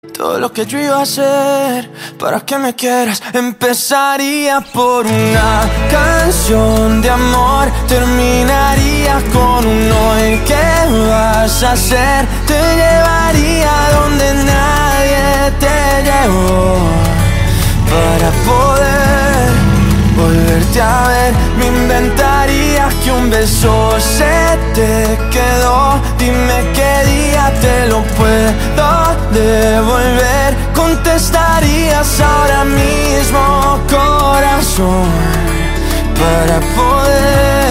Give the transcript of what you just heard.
Todo lo que yo iba a hacer para que me quieras empezaría por una canción de amor, terminaría con un hoy. ¿Qué vas a hacer? Te llevaría donde nadie te llevó para poder volverte a ver. Me inventaría que un beso se te quedó. Dime qué día te lo puedo devolver. Contestarías ahora mismo, corazón, para poder